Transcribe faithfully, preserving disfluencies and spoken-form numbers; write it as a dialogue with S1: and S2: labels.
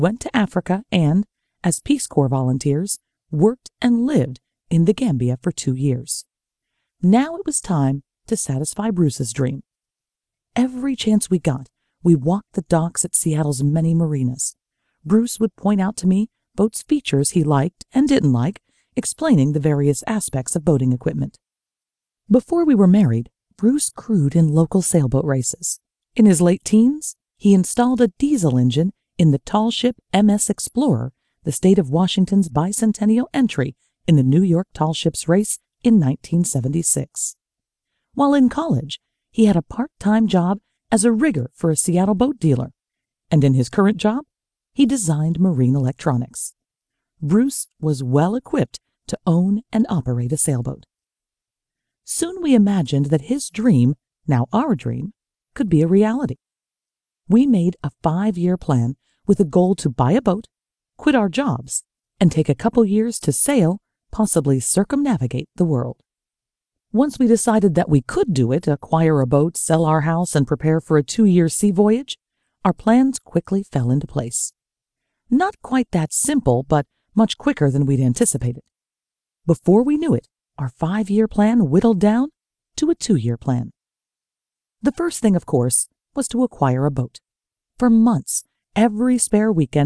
S1: went to Africa and, as Peace Corps volunteers, worked and lived in the Gambia for two years. Now it was time to satisfy Bruce's dream. Every chance we got, we walked the docks at Seattle's many marinas. Bruce would point out to me boats' features he liked and didn't like, explaining the various aspects of boating equipment. Before we were married, Bruce crewed in local sailboat races. In his late teens, he installed a diesel engine in the tall ship M S Explorer, the state of Washington's bicentennial entry in the New York Tall Ships Race in nineteen seventy-six. While in college, he had a part-time job as a rigger for a Seattle boat dealer, and in his current job, he designed marine electronics. Bruce was well equipped to own and operate a sailboat. Soon we imagined that his dream, now our dream, could be a reality. We made a five-year plan with a goal to buy a boat, quit our jobs, and take a couple years to sail, possibly circumnavigate the world. Once we decided that we could do it, acquire a boat, sell our house, and prepare for a two-year sea voyage, our plans quickly fell into place. Not quite that simple, but much quicker than we'd anticipated. Before we knew it, our five-year plan whittled down to a two-year plan. The first thing, of course, was to acquire a boat. For months, every spare weekend,